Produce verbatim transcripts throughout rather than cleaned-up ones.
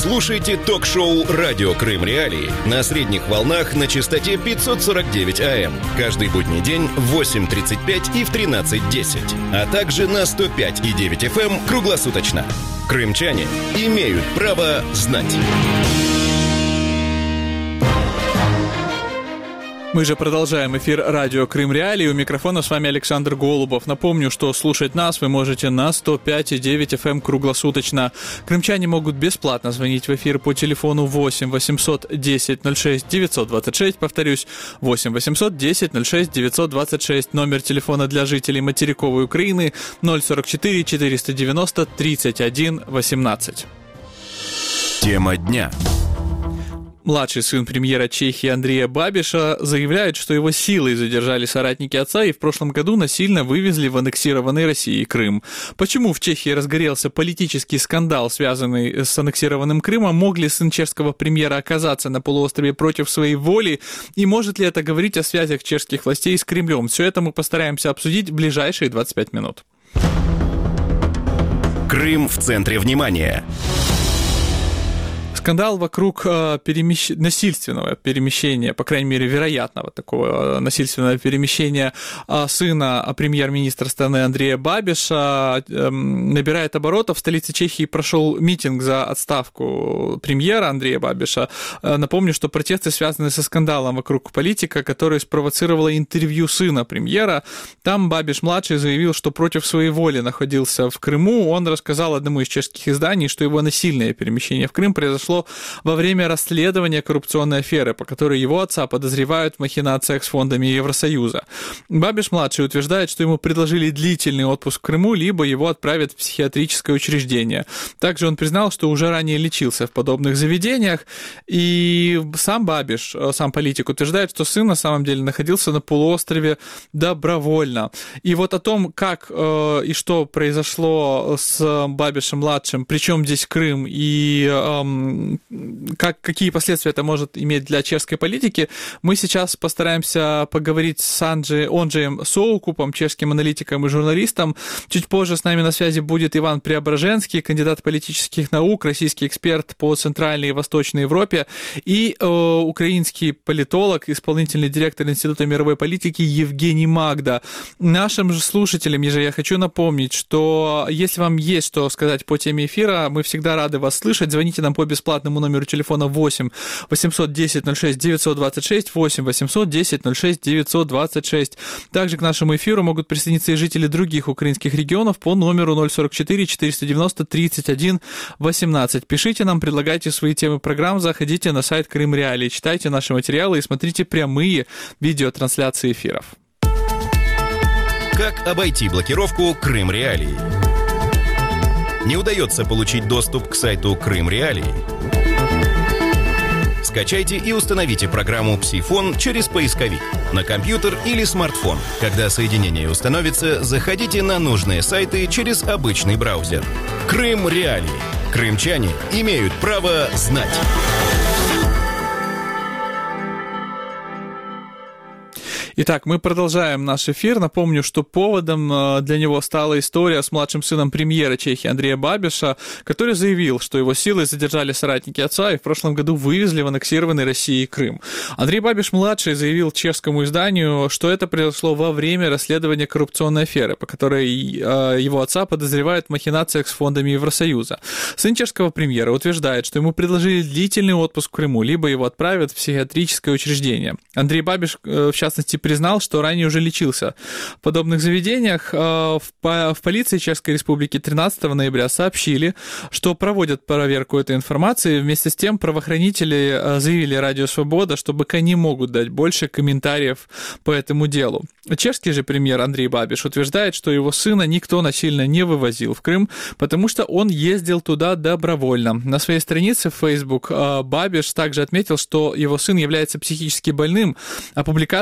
Слушайте ток-шоу «Радио Крым Реалии» на средних волнах на частоте пятьсот сорок девять эй эм каждый будний день в восемь тридцать пять и в тринадцать десять, а также на сто пять и девять эф эм круглосуточно. Крымчане имеют право знать. Мы же продолжаем эфир радио Крым Реалии. У микрофона с вами Александр Голубов. Напомню, что слушать нас вы можете на сто пять и девять эф эм круглосуточно. Крымчане могут бесплатно звонить в эфир по телефону восемь восемьсот десять ноль шесть девятьсот двадцать шесть. Повторюсь, восемь восемьсот десять ноль шесть девятьсот двадцать шесть. Номер телефона для жителей материковой Украины ноль сорок четыре четыреста девяносто тридцать один восемнадцать. Тема дня. Младший сын премьера Чехии Андрея Бабиша заявляет, что его силой задержали соратники отца и в прошлом году насильно вывезли в аннексированный Россией Крым. Почему в Чехии разгорелся политический скандал, связанный с аннексированным Крымом? Мог ли сын чешского премьера оказаться на полуострове против своей воли? И может ли это говорить о связях чешских властей с Кремлем? Все это мы постараемся обсудить в ближайшие двадцать пять минут. Крым в центре внимания. Скандал вокруг э, перемещ... насильственного перемещения, по крайней мере, вероятного такого насильственного перемещения э, сына премьер-министра страны Андрея Бабиша э, набирает оборотов. В столице Чехии прошел митинг за отставку премьера Андрея Бабиша. Э, напомню, что протесты связаны со скандалом вокруг политика, который спровоцировало интервью сына премьера. Там Бабиш-младший заявил, что против своей воли находился в Крыму. Он рассказал одному из чешских изданий, что его насильное перемещение в Крым произошло во время расследования коррупционной аферы, по которой его отца подозревают в махинациях с фондами Евросоюза. Бабиш-младший утверждает, что ему предложили длительный отпуск в Крыму, либо его отправят в психиатрическое учреждение. Также он признал, что уже ранее лечился в подобных заведениях, и сам Бабиш, сам политик, утверждает, что сын на самом деле находился на полуострове добровольно. И вот о том, как э, и что произошло с Бабишем-младшим, причем здесь Крым, и э, Как, какие последствия это может иметь для чешской политики, мы сейчас постараемся поговорить с Анджи, Онджеем Соукупом, чешским аналитиком и журналистом. Чуть позже с нами на связи будет Иван Преображенский, кандидат политических наук, российский эксперт по Центральной и Восточной Европе, и э, украинский политолог, исполнительный директор Института мировой политики Евгений Магда. Нашим же слушателям же я хочу напомнить, что если вам есть что сказать по теме эфира, мы всегда рады вас слышать. Звоните нам по бесплатному номеру телефона восемь восемьсот десять ноль шесть девятьсот двадцать шесть, восемь восемьсот десять ноль шесть девятьсот двадцать шесть. Также к нашему эфиру могут присоединиться и жители других украинских регионов по номеру ноль сорок четыре четыреста девяносто тридцать один восемнадцать. Пишите нам, предлагайте свои темы программ, заходите на сайт Крым Реалии, читайте наши материалы и смотрите прямые видеотрансляции эфиров. Как обойти блокировку Крым Реалии? Не удается получить доступ к сайту Крым Реалии? Скачайте и установите программу «Псифон» через поисковик на компьютер или смартфон. Когда соединение установится, заходите на нужные сайты через обычный браузер. Крым Реалии. Крымчане имеют право знать. Итак, мы продолжаем наш эфир. Напомню, что поводом для него стала история с младшим сыном премьера Чехии Андрея Бабиша, который заявил, что его силой задержали соратники отца и в прошлом году вывезли в аннексированный Россией Крым. Андрей Бабиш-младший заявил чешскому изданию, что это произошло во время расследования коррупционной аферы, по которой его отца подозревают в махинациях с фондами Евросоюза. Сын чешского премьера утверждает, что ему предложили длительный отпуск в Крыму, либо его отправят в психиатрическое учреждение. Андрей Бабиш, в частности, признал, что ранее уже лечился в подобных заведениях. В полиции Чешской Республики тринадцатого ноября сообщили, что проводят проверку этой информации. Вместе с тем правоохранители заявили Радио Свобода, что БК не могут дать больше комментариев по этому делу. Чешский же премьер Андрей Бабиш утверждает, что его сына никто насильно не вывозил в Крым, потому что он ездил туда добровольно. На своей странице в Facebook Бабиш также отметил, что его сын является психически больным, а публикация является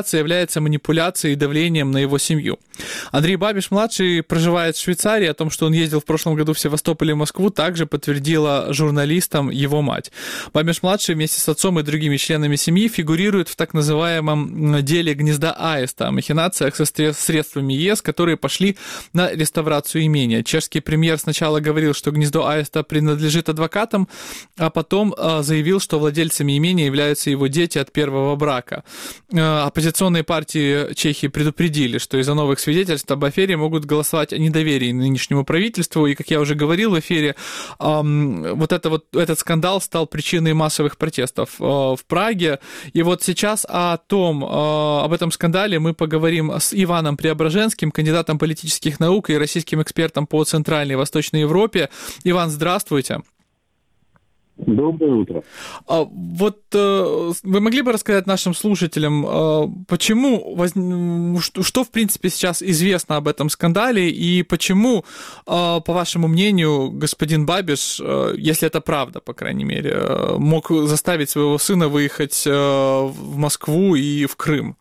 занимается манипуляцией и давлением на его семью. Андрей Бабиш-младший проживает в Швейцарии. О том, что он ездил в прошлом году в Севастополь и Москву, также подтвердила журналистам его мать. Бабиш-младший вместе с отцом и другими членами семьи фигурирует в так называемом деле гнезда Аиста, о махинациях со средствами ЕС, которые пошли на реставрацию имения. Чешский премьер сначала говорил, что гнездо Аиста принадлежит адвокатам, а потом заявил, что владельцами имения являются его дети от первого брака. Оппозиционные партии Чехии предупредили, что из-за новых свидетельств об афере могут голосовать о недоверии нынешнему правительству. И, как я уже говорил в эфире, вот, это вот этот скандал стал причиной массовых протестов в Праге. И вот сейчас о том, об этом скандале мы поговорим с Иваном Преображенским, кандидатом политических наук и российским экспертом по Центральной и Восточной Европе. Иван, здравствуйте. Доброе утро. А, вот э, вы могли бы рассказать нашим слушателям, э, почему, воз... что, что, в принципе, сейчас известно об этом скандале, и почему, э, по вашему мнению, господин Бабиш, э, если это правда, по крайней мере, э, мог заставить своего сына выехать э, в Москву и в Крым?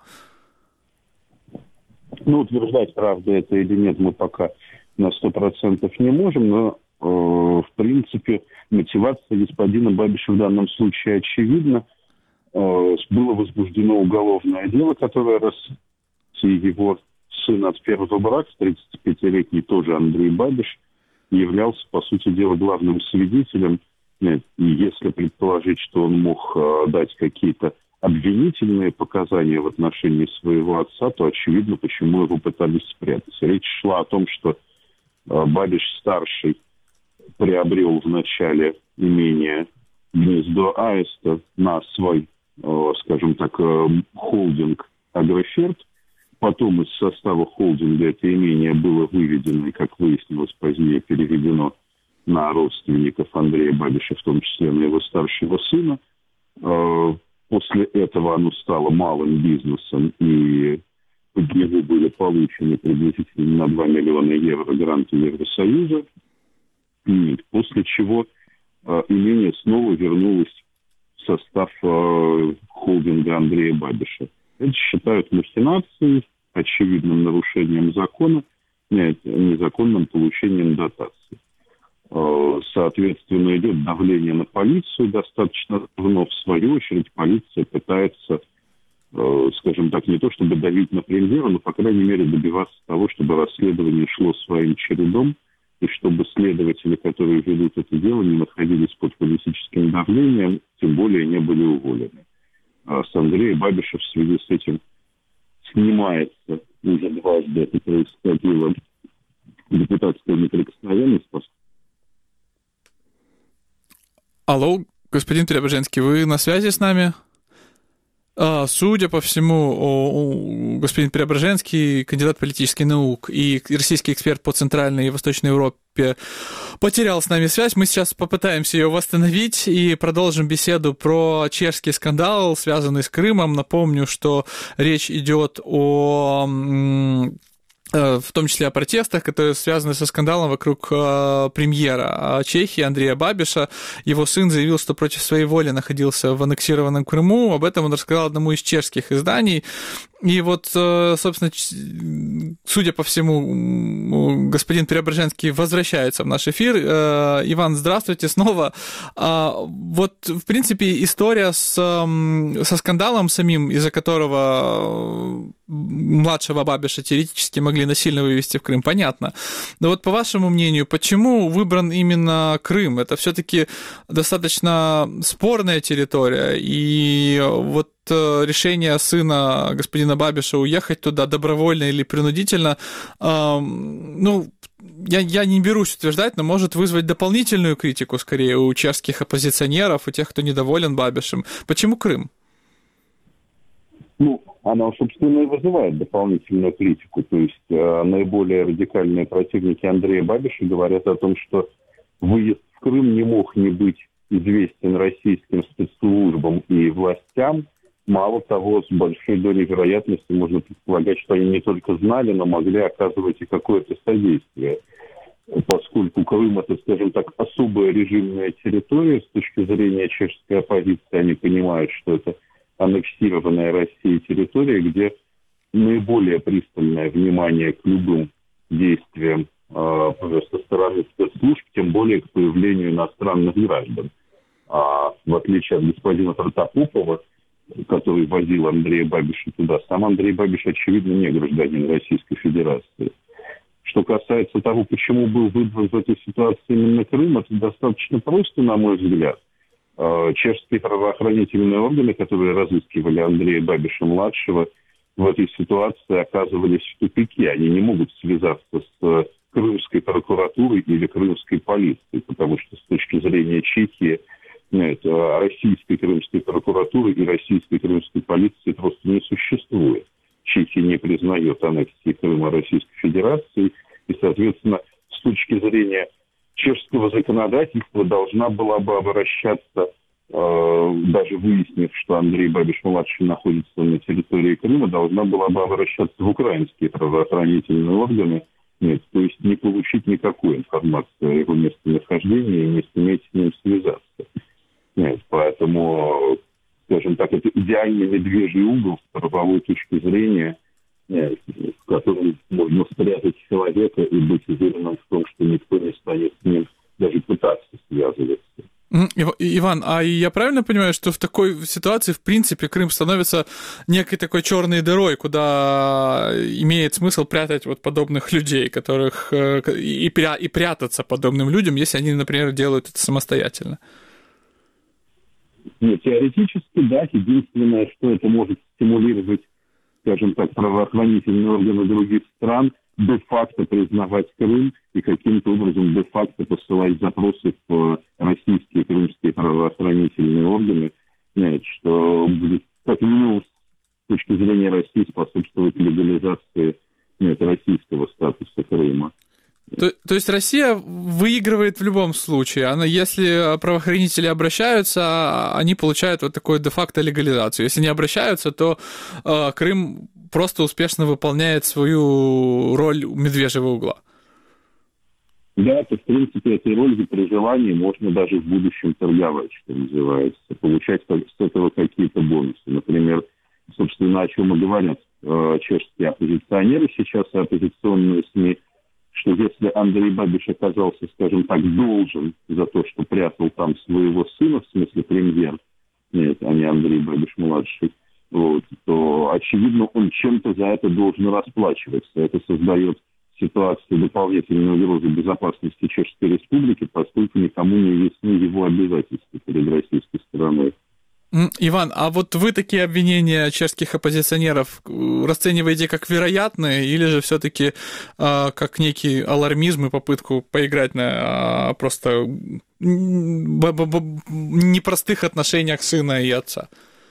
Ну, утверждать, правда это или нет, мы пока на сто процентов не можем, но, э, в принципе, мотивация господина Бабиша в данном случае очевидна. Э, было возбуждено уголовное дело, которое рассмотрело его сын от первого брака, тридцатипятилетний тоже Андрей Бабиш, являлся, по сути дела, главным свидетелем. И если предположить, что он мог э, дать какие-то обвинительные показания в отношении своего отца, то очевидно, почему его пытались спрятать. Речь шла о том, что э, Бабиш-старший приобрел в начале имение гнездо Аиста на свой, э, скажем так, э, холдинг «Агроферт». Потом из состава холдинга это имение было выведено и, как выяснилось, позднее переведено на родственников Андрея Бабиша, в том числе на его старшего сына. Э, После этого оно стало малым бизнесом, и под него были получены приблизительно на два миллиона евро гранты Евросоюза, и после чего э, имение снова вернулось в состав э, холдинга Андрея Бабиша. Это считают махинацией, очевидным нарушением закона, нет, незаконным получением дотаций. Соответственно, идет давление на полицию достаточно давно. В свою очередь, полиция пытается, скажем так, не то чтобы давить на премьера, но, по крайней мере, добиваться того, чтобы расследование шло своим чередом, и чтобы следователи, которые ведут это дело, не находились под политическим давлением, тем более не были уволены. А с Андрея Бабиша в связи с этим снимается уже дважды, это происходило, депутатская неприкосновенность. Алло, господин Преображенский, вы на связи с нами? А, судя по всему, господин Преображенский, кандидат политических наук и российский эксперт по Центральной и Восточной Европе, потерял с нами связь. Мы сейчас попытаемся ее восстановить и продолжим беседу про чешский скандал, связанный с Крымом. Напомню, что речь идет о... в том числе о протестах, которые связаны со скандалом вокруг э, премьера Чехии Андрея Бабиша. Его сын заявил, что против своей воли находился в аннексированном Крыму. Об этом он рассказал одному из чешских изданий. И вот, собственно, судя по всему, господин Преображенский возвращается в наш эфир. Иван, здравствуйте снова. Вот, в принципе, история с, со скандалом самим, из-за которого младшего Бабиша теоретически могли насильно вывести в Крым, понятно. Но вот, по вашему мнению, почему выбран именно Крым? Это все-таки достаточно спорная территория, и вот решение сына господина Бабиша уехать туда добровольно или принудительно, э, ну, я, я не берусь утверждать, но может вызвать дополнительную критику, скорее, у чешских оппозиционеров, у тех, кто недоволен Бабишем. Почему Крым? Ну, она, собственно, и вызывает дополнительную критику. То есть э, наиболее радикальные противники Андрея Бабиша говорят о том, что выезд в Крым не мог не быть известен российским спецслужбам и властям. Мало того, с большой долей вероятности можно предполагать, что они не только знали, но могли оказывать и какое-то содействие. Поскольку Крым – это, скажем так, особая режимная территория, с точки зрения чешской оппозиции они понимают, что это аннексированная Россией территория, где наиболее пристальное внимание к любым действиям э, со стороны спецслужб, тем более к появлению иностранных граждан. А в отличие от господина Протопопова, который возил Андрея Бабиша туда, сам Андрей Бабиш, очевидно, не гражданин Российской Федерации. Что касается того, почему был выбран в этой ситуации именно Крым, это достаточно просто, на мой взгляд. Чешские правоохранительные органы, которые разыскивали Андрея Бабиша-младшего, в этой ситуации оказывались в тупике. Они не могут связаться с крымской прокуратурой или крымской полицией, потому что с точки зрения Чехии нет, российской крымской прокуратуры и российской крымской полиции просто не существует. Чехия не признает аннексии Крыма Российской Федерации, и, соответственно, с точки зрения чешского законодательства должна была бы обращаться, э, даже выяснив, что Андрей Бабиш-младший находится на территории Крыма, должна была бы обращаться в украинские правоохранительные органы, нет, то есть не получить никакой информации о его местонахождении и не суметь с ним связаться. Нет, поэтому, скажем так, это идеальный медвежий угол с правовой точки зрения, нет, в котором можно спрятать человека и быть уверенным в том, что никто не станет с ним даже пытаться связываться. Иван, а я правильно понимаю, что в такой ситуации, в принципе, Крым становится некой такой черной дырой, куда имеет смысл прятать вот подобных людей, которых и, пря... и прятаться подобным людям, если они, например, делают это самостоятельно? Нет, теоретически, да, единственное, что это может стимулировать, скажем так, правоохранительные органы других стран, де-факто признавать Крым и каким-то образом де-факто посылать запросы в российские крымские правоохранительные органы, нет, что будет, как минимум, с точки зрения России способствовать легализации нет, российского статуса Крыма. То, то есть Россия выигрывает в любом случае. Она, если правоохранители обращаются, они получают вот такую де-факто легализацию. Если не обращаются, то э, Крым просто успешно выполняет свою роль медвежьего угла. Да, то в принципе этой ролью при желании можно даже в будущем торговать, что называется, получать с этого какие-то бонусы. Например, собственно, о чем и говорят э, чешские оппозиционеры сейчас, и оппозиционные СМИ, что если Андрей Бабиш оказался, скажем так, должен за то, что прятал там своего сына, в смысле премьер, нет, а не Андрей Бабиш-младший, вот, то, очевидно, он чем-то за это должен расплачиваться. Это создает ситуацию дополнительной угрозы безопасности Чешской Республики, поскольку никому не ясны его обязательства перед российской стороной. Иван, а вот вы такие обвинения чешских оппозиционеров расцениваете как вероятные или же все-таки э, как некий алармизм и попытку поиграть на э, просто непростых отношениях сына и отца?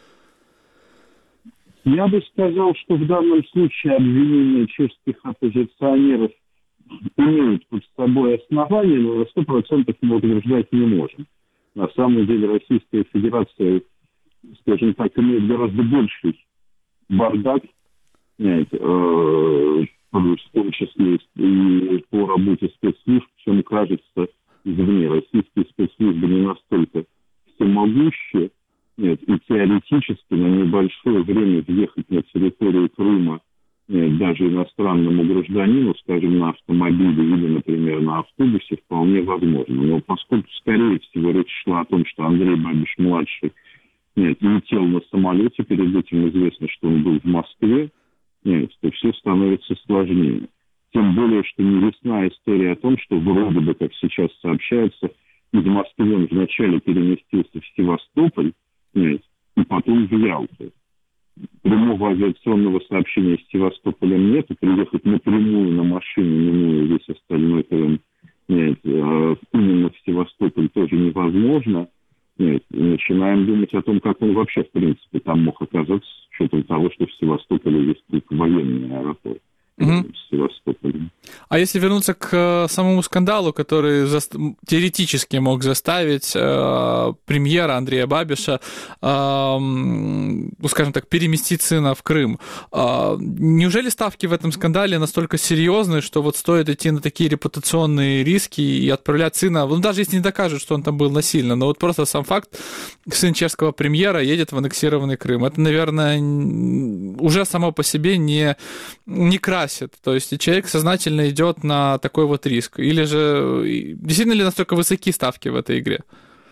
Я бы сказал, что в данном случае обвинения чешских оппозиционеров имеют под собой основания, но на сто процентов мы утверждать не можем. На самом деле Российская Федерация, скажем так, имеет гораздо больший бардак, нет, э, в том числе и по работе спецслужб, чем кажется извне. Российские спецслужбы не настолько всемогущие, нет, и теоретически на небольшое время въехать на территорию Крыма нет, даже иностранному гражданину, скажем, на автомобиле или, например, на автобусе, вполне возможно. Но поскольку, скорее всего, речь шла о том, что Андрей Бабиш-младший нет, летел на самолете, перед этим известно, что он был в Москве, нет, то все становится сложнее. Тем более, что не ясна история о том, что вроде бы, как сейчас сообщается, из Москвы он вначале переместился в Севастополь, нет, и потом в Ялту. Прямого авиационного сообщения с Севастополем нет, и приехать напрямую на машине, минуя весь остальной Крым, нет, именно в Севастополь тоже невозможно. Нет, и начинаем думать о том, как он вообще, в принципе, там мог оказаться, с учетом того, что в Севастополе есть только военный аэропорт. Mm-hmm. В Севастополе. А если вернуться к самому скандалу, который за... теоретически мог заставить э, премьера Андрея Бабиша, э, ну, скажем так, переместить сына в Крым, э, неужели ставки в этом скандале настолько серьезные, что вот стоит идти на такие репутационные риски и отправлять сына, ну, даже если не докажут, что он там был насильно, но вот просто сам факт, сын чешского премьера едет в аннексированный Крым, это, наверное, уже само по себе не, не красит, то есть человек сознательно идет на такой вот риск? Или же действительно ли настолько высоки ставки в этой игре?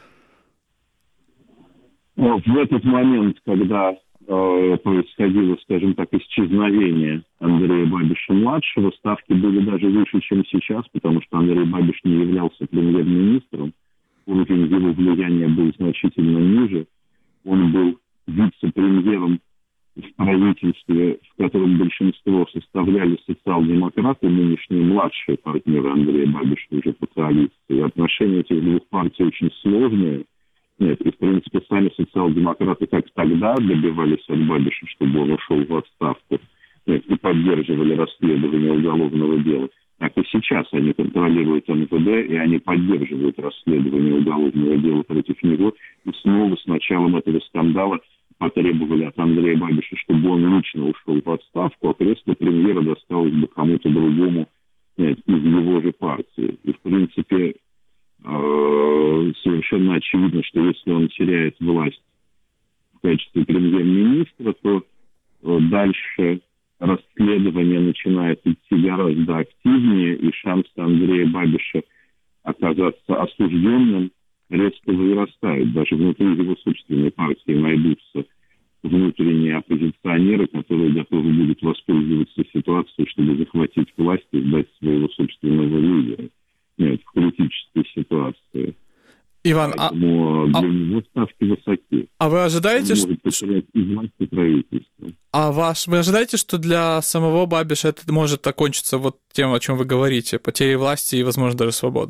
В этот момент, когда э, происходило, скажем так, исчезновение Андрея Бабиша-младшего, ставки были даже выше, чем сейчас, потому что Андрей Бабиш не являлся премьер-министром, уровень его влияния был значительно ниже, он был вице-премьером в правительстве, в котором большинство составляли социал-демократы, нынешние младшие партнеры Андрея Бабиша уже по коалиции. Отношения этих двух партий очень сложные. Нет, и, в принципе, сами социал-демократы как тогда добивались от Бабиша, чтобы он ушел в отставку, нет, и поддерживали расследование уголовного дела, так и сейчас они контролируют эн вэ дэ, и они поддерживают расследование уголовного дела против него. И снова с началом этого скандала потребовали от Андрея Бабиша, чтобы он лично ушел в отставку, а кресло премьера досталось бы кому-то другому, нет, из его же партии. И, в принципе, э, совершенно очевидно, что если он теряет власть в качестве премьер-министра, то э, дальше расследование начинает идти гораздо активнее, и шансы Андрея Бабиша оказаться осужденным резко вырастают. Даже внутри его собственной партии найдутся внутренние оппозиционеры, которые готовы будут воспользоваться ситуацией, чтобы захватить власть и сдать своего собственного лидера. Нет, в критической ситуации. Иван, Поэтому а... для него ставки высоки. А вы ожидаете, он может потерять и власть, и правительство. А ваш... вы ожидаете, что для самого Бабиша это может окончиться вот тем, о чем вы говорите, потерей власти и, возможно, даже свободы?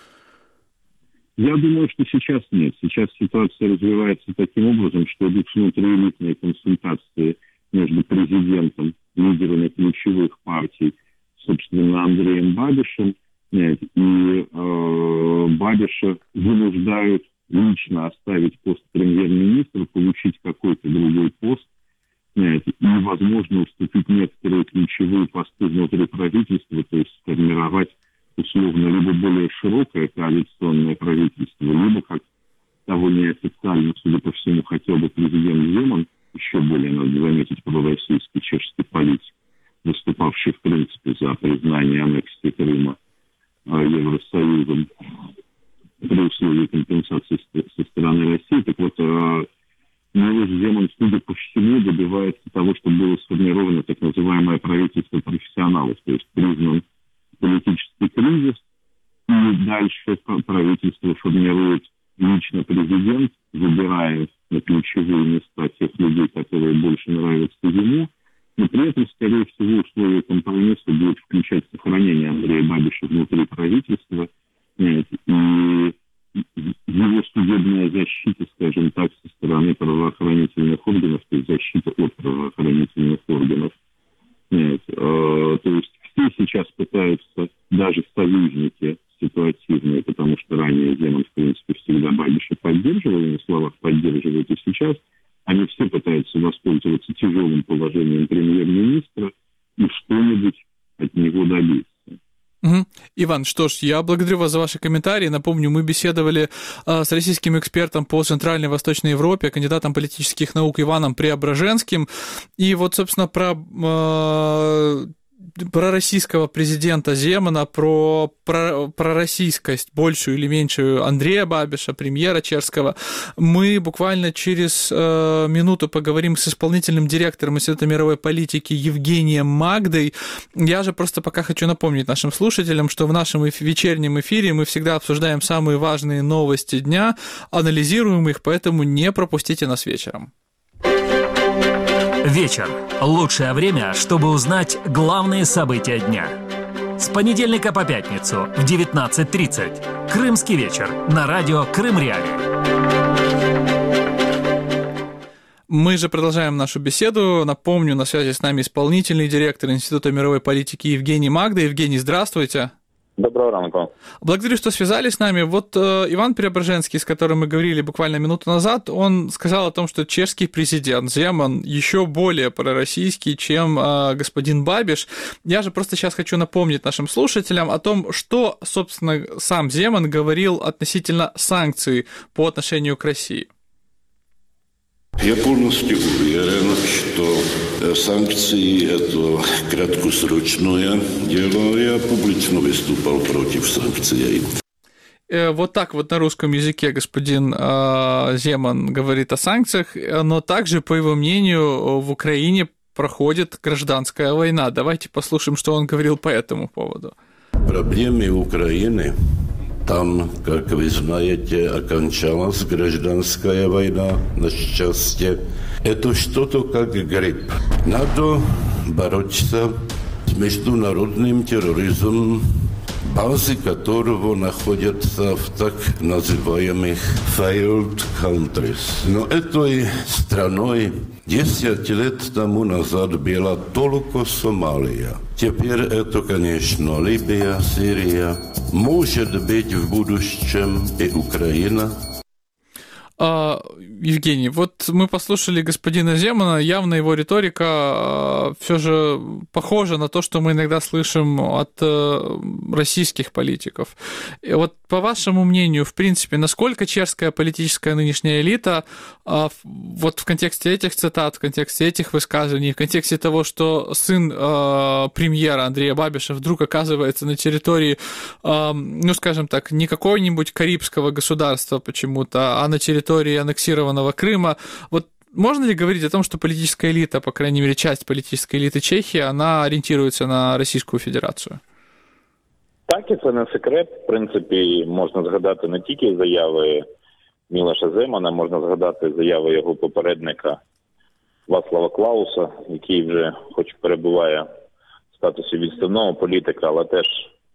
Я думаю, что сейчас нет. Сейчас ситуация развивается таким образом, что идут внутриэлитные консультации между президентом, лидерами ключевых партий, собственно, Андреем Бабишем, нет, и э, Бабиша вынуждают лично оставить пост премьер-министра, получить какой-то другой пост, нет, и, возможно, уступить некоторые ключевые посты внутри правительства, то есть сформировать условно либо более широкое коалиционное правительство, либо, как того неофициально, судя по всему, хотел бы президент Земан, еще более, надо заметить, пророссийский чешский политик, выступавший, в принципе, за признание аннексии Крыма Евросоюзом при условии компенсации со стороны России. Так вот, Милош Земан, судя по всему, добивается того, чтобы было сформировано так называемое правительство профессионалов, то есть признан политический кризис, и дальше правительство формирует лично президент, выбирая на ключевые места тех людей, которые больше нравятся ему, но при этом, скорее всего, условия компромисса будет включать сохранение Андрея Бабиша внутри правительства, нет, и его судебная защита, скажем так, со стороны правоохранительных органов, то есть защита от правоохранительных органов. Нет, э, то есть все сейчас пытаются, даже союзники ситуативные, потому что ранее Земан, в принципе, всегда Бабиша поддерживал, на словах поддерживает и сейчас, они все пытаются воспользоваться тяжелым положением премьер-министра и что-нибудь от него добиться. Угу. Иван, что ж, я благодарю вас за ваши комментарии. Напомню, мы беседовали э, с российским экспертом по Центральной и Восточной Европе, кандидатом политических наук Иваном Преображенским. И вот, собственно, про... Э, про российского президента Земана, про, про, про российскость большую или меньшую Андрея Бабиша, премьера чешского, мы буквально через э, минуту поговорим с исполнительным директором Института мировой политики Евгением Магдой. Я же просто пока хочу напомнить нашим слушателям, что в нашем эф- вечернем эфире мы всегда обсуждаем самые важные новости дня, анализируем их, поэтому не пропустите нас вечером. Вечер. Лучшее время, чтобы узнать главные события дня. С понедельника по пятницу в девятнадцать тридцать. Крымский вечер на радио Крым Реали. Мы же продолжаем нашу беседу. Напомню, на связи с нами исполнительный директор Института мировой политики Евгений Магда. Евгений, здравствуйте. Доброго ранку. Благодарю, что связались с нами. Вот э, Иван Преображенский, с которым мы говорили буквально минуту назад, он сказал о том, что чешский президент Земан еще более пророссийский, чем э, господин Бабиш. Я же просто сейчас хочу напомнить нашим слушателям о том, что, собственно, сам Земан говорил относительно санкций по отношению к России. Я полностью уверен, что санкции – это краткосрочное дело. Я публично выступал против санкций. Вот так вот на русском языке господин э, Земан говорит о санкциях, но также, по его мнению, в Украине проходит гражданская война. Давайте послушаем, что он говорил по этому поводу. Проблемы Украины. Там, как вы знаете, окончалась гражданская война, на счастье. Это что-то как грипп. Надо бороться с международным терроризмом, базы которого находятся в так называемых failed countries. Но этой страной десять лет тому назад была только Сомалия. Теперь это, конечно, Либия, Сирия. Может быть, в будущем и Украина. А, Евгений, вот мы послушали господина Земана, явно его риторика а, все же похожа на то, что мы иногда слышим от а, российских политиков. И вот по вашему мнению, в принципе, насколько чешская политическая нынешняя элита а, вот в контексте этих цитат, в контексте этих высказываний, в контексте того, что сын а, премьера Андрея Бабиша вдруг оказывается на территории, а, ну, скажем так, не какого-нибудь карибского государства почему-то, а на территории аннексированного Крыма. Вот можно ли говорить о том, что политическая элита, по крайней мере, часть политической элиты Чехии, она ориентируется на Російську Федерацію? Так, і це не секрет. В принципі, можна згадати не тільки заяви Мілоша Земана, можна згадати заяви його попередника Вацлава Клауса, який вже, хоч перебуває в статусі відставного політика, але теж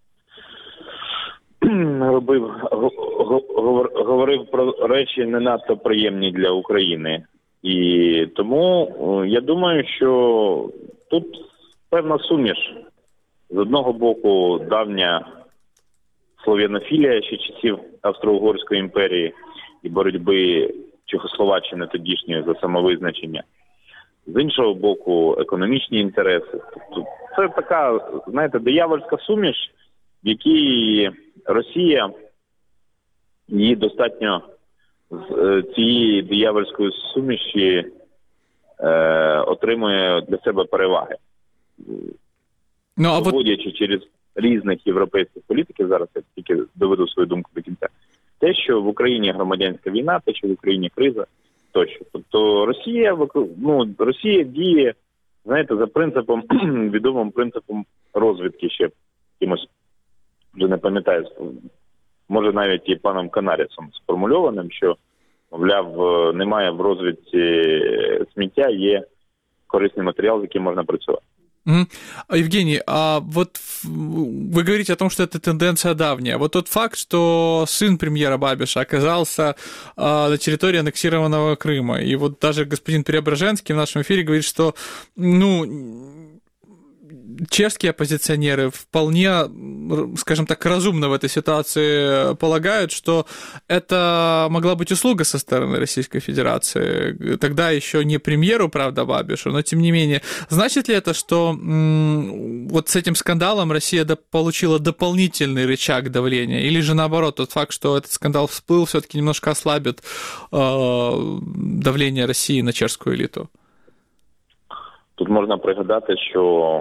робив, говорив про речі не надто приємні для України. І тому я думаю, що тут певна суміш. З одного боку, давня слов'янофілія ще часів Австро-Угорської імперії і боротьби Чехословаччини тодішньої за самовизначення. З іншого боку, економічні інтереси. Тобто це така, знаєте, диявольська суміш, в якій Росія, її достатньо з цієї диявольської суміші е, отримує для себе переваги. Ну, а Виходячи вот... через різних європейських політиків, зараз я тільки доведу свою думку до кінця, те, що в Україні громадянська війна, те, що в Україні криза, тощо. Тобто Росія, ну, Росія діє, знаєте, за принципом, відомим принципом розвідки ще якимось, вже не пам'ятаю, може навіть і паном Канарісом сформульованим, що, мовляв, немає в розвідці сміття, є корисний матеріал, з яким можна працювати. Евгений, а вот вы говорите о том, что это тенденция давняя. Вот тот факт, что сын премьера Бабиша оказался на территории аннексированного Крыма, и вот даже господин Преображенский в нашем эфире говорит, что, ну, чешские оппозиционеры вполне, скажем так, разумно в этой ситуации полагают, что это могла быть услуга со стороны Российской Федерации. Тогда еще не премьеру, правда, Бабишу, но тем не менее. Значит ли это, что м- вот с этим скандалом Россия до- получила дополнительный рычаг давления? Или же наоборот, тот факт, что этот скандал всплыл, все-таки немножко ослабит э- давление России на чешскую элиту? Тут можна пригадати, що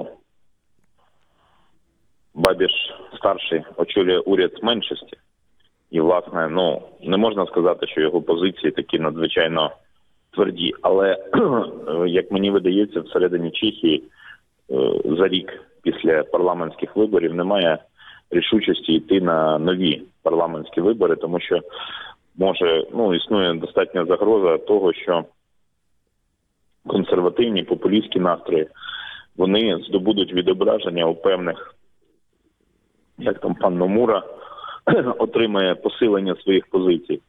Бабіш старший очолює уряд з меншості. І, власне, ну, не можна сказати, що його позиції такі надзвичайно тверді. Але, як мені видається, всередині Чехії за рік після парламентських виборів немає рішучості йти на нові парламентські вибори, тому що може, ну, існує достатня загроза того, що консервативні, популістські настрої, вони здобудуть відображення у певних, як там пан Номура, отримає посилення своїх позицій.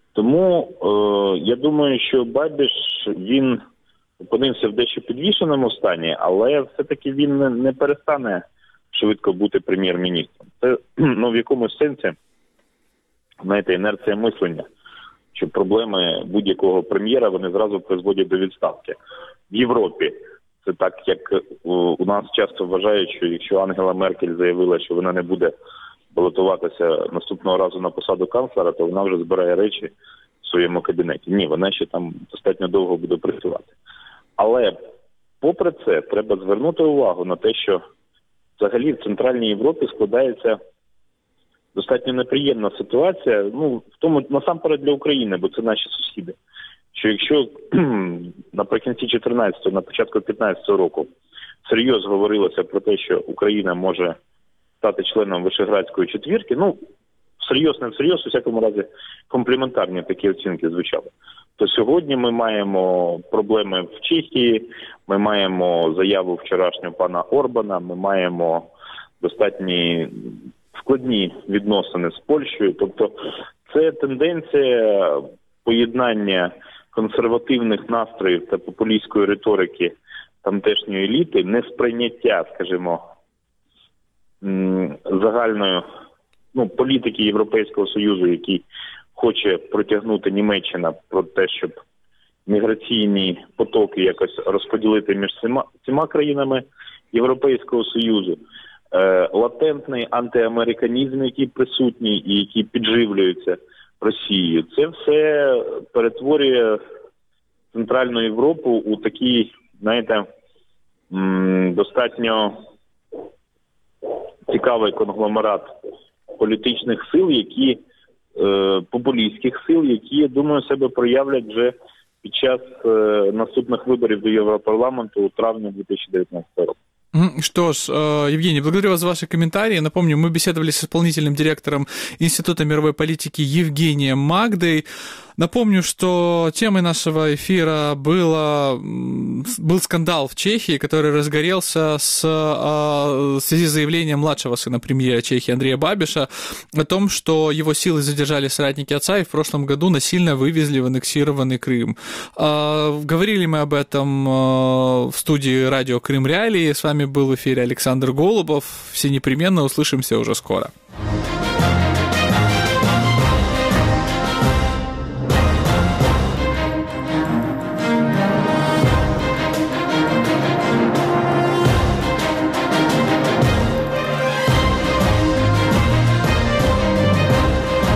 Тому е, я думаю, що Бабіш, він опинився в дещо підвішеному стані, але все-таки він не, не перестане швидко бути прем'єр-міністром. Це, ну, в якомусь сенсі, знаєте, інерція мислення, що проблеми будь-якого прем'єра, вони зразу призводять до відставки. В Європі це так, як у нас часто вважають, що якщо Ангела Меркель заявила, що вона не буде балотуватися наступного разу на посаду канцлера, то вона вже збирає речі в своєму кабінеті. Ні, вона ще там достатньо довго буде працювати. Але попри це, треба звернути увагу на те, що взагалі в Центральній Європі складається достатньо неприємна ситуація, ну, в тому, насамперед для України, бо це наші сусіди. Що якщо наприкінці чотирнадцятого, на початку п'ятнадцятого року серйоз говорилося про те, що Україна може стати членом Вишеградської четвірки, ну, всерйоз, не всерйоз, у всякому разі, компліментарні такі оцінки звучали, то сьогодні ми маємо проблеми в Чехії, ми маємо заяву вчорашнього пана Орбана, ми маємо достатні складні відносини з Польщею. Тобто це тенденція поєднання консервативних настроїв та популістської риторики тамтешньої еліти, несприйняття, скажімо, загальної, ну, політики Європейського Союзу, який хоче протягнути Німеччина про те, щоб міграційні потоки якось розподілити між цими, цими країнами Європейського Союзу. Е, латентний антиамериканізм, який присутній і який підживлюється Росією. Це все перетворює Центральну Європу у такий, знаєте, м- достатньо цікавий конгломерат політичних сил, які е, популістських сил, які, я думаю, себе проявлять вже під час е, наступных выборов до Европарламента у травня две тысячи девятнадцатого року. Что ж, Евгений, благодарю вас за ваши комментарии. Напомню, мы беседовали с исполнительным директором Института мировой политики Евгением Магдой. Напомню, что темой нашего эфира было, был скандал в Чехии, который разгорелся с, в связи с заявлением младшего сына премьера Чехии Андрея Бабиша о том, что его силой задержали соратники отца и в прошлом году насильно вывезли в аннексированный Крым. Говорили мы об этом в студии радио Крым Реалии. С вами был в эфире Александр Голубов. Все непременно услышимся уже скоро.